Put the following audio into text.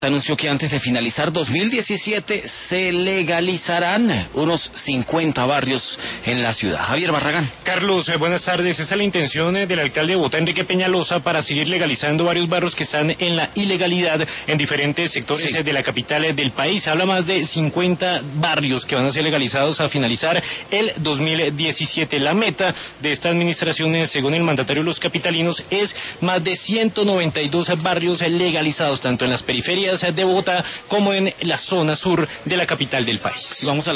Anunció que antes de finalizar 2017 se legalizarán unos 50 barrios en la ciudad. Javier Barragán. Carlos, buenas tardes. Esa es la intención del alcalde de Bogotá, Enrique Peñalosa, para seguir legalizando varios barrios que están en la ilegalidad en diferentes sectores de la capital del país. Habla más de 50 barrios que van a ser legalizados a finalizar el 2017. La meta de esta administración, según el mandatario de los capitalinos, es más de 192 barrios legalizados, tanto en las periferias de Bogotá como en la zona sur de la capital del país. Vamos a